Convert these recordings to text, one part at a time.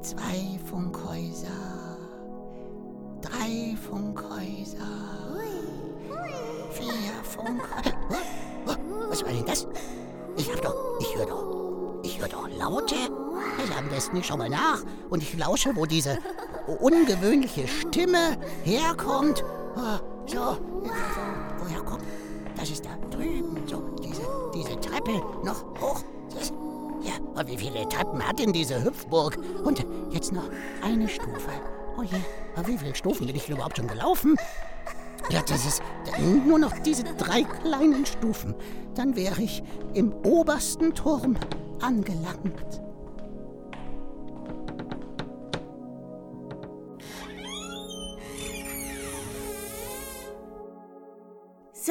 2 Funkhäuser, 3 Funkhäuser, 4 Funkhäuser. Was war denn das? Ich höre doch Laute. Also am besten ich schau mal nach und ich lausche, wo diese ungewöhnliche Stimme herkommt. So, woher kommt? Das ist da drüben, so diese Treppe noch hoch. Ja, und wie viele Treppen hat denn diese Hüpfburg? Und jetzt noch eine Stufe. Oh je, wie viele Stufen bin ich denn überhaupt schon gelaufen? Ja, das ist nur noch diese 3 kleinen Stufen. Dann wäre ich im obersten Turm angelangt. So.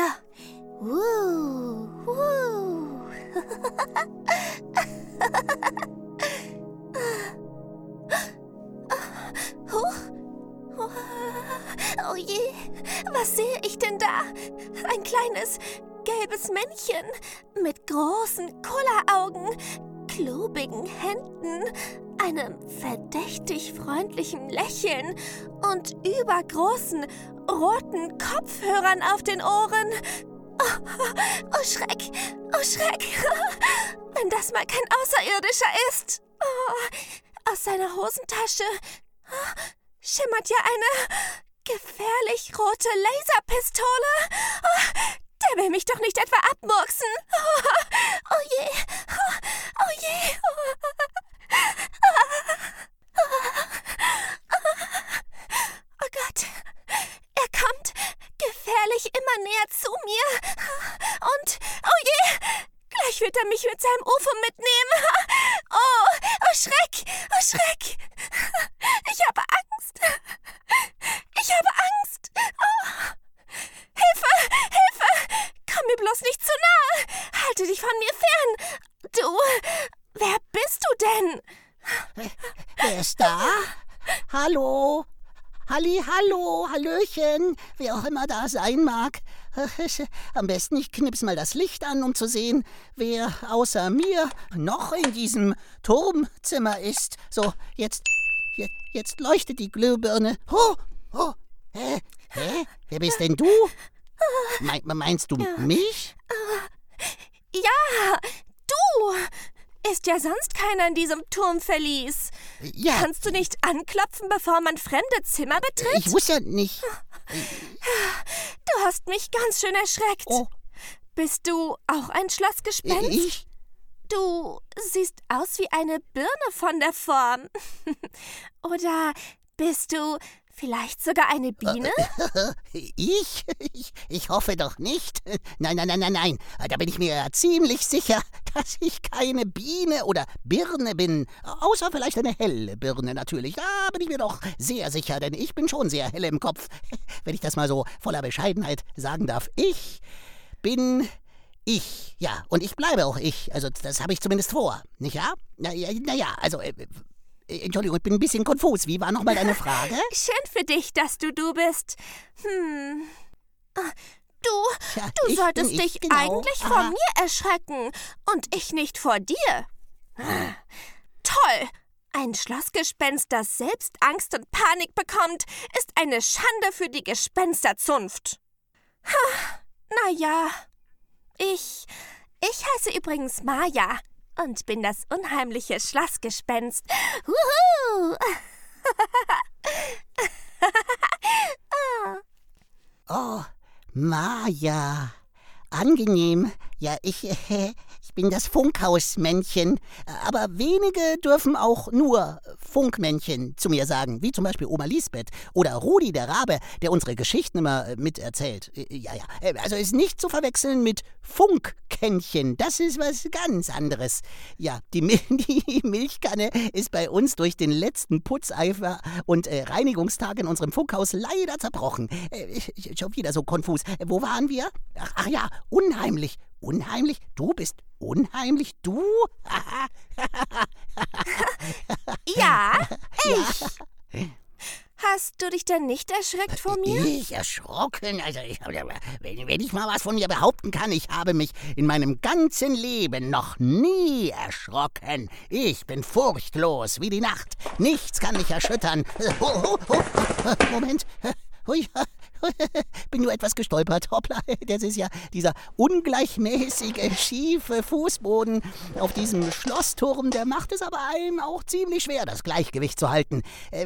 Oh je, was sehe ich denn da? Ein kleines, gelbes Männchen mit großen Kulleraugen, klobigen Händen, einem verdächtig freundlichen Lächeln und übergroßen, roten Kopfhörern auf den Ohren. Oh Schreck, oh Schreck, wenn das mal kein Außerirdischer ist. Oh, aus seiner Hosentasche schimmert ja eine gefährlich rote Laserpistole. Der will mich doch nicht etwa abmurksen. Oh je, oh je. Oh Gott, er kommt gefährlich immer näher zu mir. Und, oh je, gleich wird er mich mit seinem UFO mitnehmen. Oh Schreck, oh Schreck. Ich habe Angst. Ich habe Angst. Oh. Hilfe, Hilfe. Komm mir bloß nicht zu nahe. Halte dich von mir fern. Du, wer bist du denn? Wer ist da? Hallo? Hallo, Hallöchen, wer auch immer da sein mag. Am besten ich knipse mal das Licht an, um zu sehen, wer außer mir noch in diesem Turmzimmer ist. So, jetzt leuchtet die Glühbirne. Hä? Wer bist denn du? Meinst du mich? Ja, du! Ist ja sonst keiner in diesem Turmverlies. Ja. Kannst du nicht anklopfen, bevor man fremde Zimmer betritt? Ich wusste ja nicht. Du hast mich ganz schön erschreckt. Oh. Bist du auch ein Schlossgespenst? Ich? Du siehst aus wie eine Birne von der Form. Oder bist du vielleicht sogar eine Biene? Ich hoffe doch nicht. Nein. Da bin ich mir ja ziemlich sicher, dass ich keine Biene oder Birne bin. Außer vielleicht eine helle Birne natürlich. Da bin ich mir doch sehr sicher, denn ich bin schon sehr hell im Kopf. Wenn ich das mal so voller Bescheidenheit sagen darf. Ich bin ich. Ja, und ich bleibe auch ich. Also das habe ich zumindest vor. Nicht wahr? Naja, also... Entschuldigung, ich bin ein bisschen konfus. Wie war nochmal deine Frage? Schön für dich, dass du bist. Du solltest dich genau. eigentlich vor mir erschrecken und ich nicht vor dir. Toll! Ein Schlossgespenst, das selbst Angst und Panik bekommt, ist eine Schande für die Gespensterzunft. Naja, ich heiße übrigens Maja. Und bin das unheimliche Schlossgespenst. Oh, Maja. Angenehm. Ja, ich bin das Funkhausmännchen. Aber wenige dürfen auch nur Funkmännchen zu mir sagen. Wie zum Beispiel Oma Lisbeth oder Rudi der Rabe, der unsere Geschichten immer miterzählt. Ja. Also ist nicht zu verwechseln mit Funkkännchen. Das ist was ganz anderes. Ja, die Milchkanne ist bei uns durch den letzten Putzeifer und Reinigungstag in unserem Funkhaus leider zerbrochen. Schon wieder so konfus. Wo waren wir? Ach ja, unheimlich. Unheimlich? Du bist unheimlich? Du? Ja, ich. Hast du dich denn nicht erschreckt vor mir? Ich erschrocken? Also, wenn ich mal was von mir behaupten kann, ich habe mich in meinem ganzen Leben noch nie erschrocken. Ich bin furchtlos wie die Nacht. Nichts kann mich erschüttern. Moment. Hui, bin nur etwas gestolpert. Hoppla, das ist ja dieser ungleichmäßige, schiefe Fußboden auf diesem Schlossturm. Der macht es aber einem auch ziemlich schwer, das Gleichgewicht zu halten.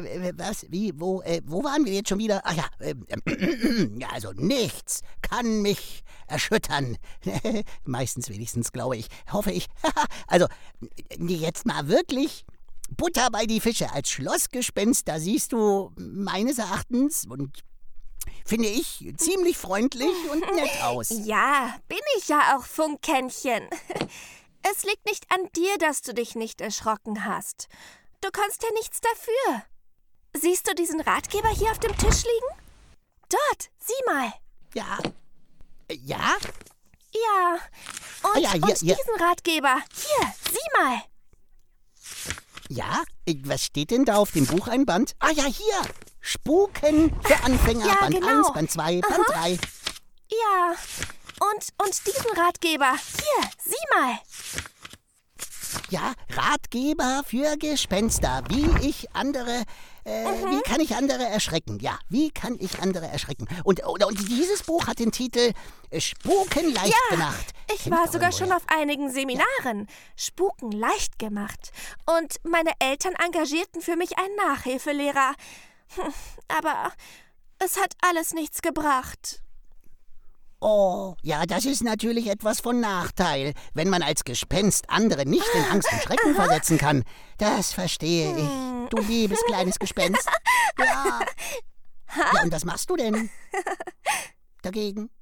Wo waren wir jetzt schon wieder? Ach ja, ja, also nichts kann mich erschüttern. Meistens wenigstens, glaube ich. Hoffe ich. Also, jetzt mal wirklich Butter bei die Fische. Als Schlossgespenst, da siehst du meines Erachtens und finde ich ziemlich freundlich und nett aus. Ja, bin ich ja auch, Funkkännchen. Es liegt nicht an dir, dass du dich nicht erschrocken hast. Du kannst ja nichts dafür. Siehst du diesen Ratgeber hier auf dem Tisch liegen? Dort, sieh mal. Ja. Ja? Ja. Und, hier. Diesen Ratgeber. Hier, sieh mal. Ja? Was steht denn da auf dem Bucheinband? Ah ja, hier. Spuken für Anfänger, ja, Band genau. 1, Band 2, Band 3. Ja. Und diesen Ratgeber. Hier, sieh mal. Ja, Ratgeber für Gespenster. Wie kann ich andere erschrecken? Ja, wie kann ich andere erschrecken? Und dieses Buch hat den Titel Spuken leicht gemacht. Ich war sogar schon auf einigen Seminaren. Spuken leicht gemacht. Und meine Eltern engagierten für mich einen Nachhilfelehrer. Aber es hat alles nichts gebracht. Oh, ja, das ist natürlich etwas von Nachteil, wenn man als Gespenst andere nicht in Angst und Schrecken versetzen kann. Das verstehe ich, du liebes kleines Gespenst. Ja. Ja, und was machst du denn dagegen?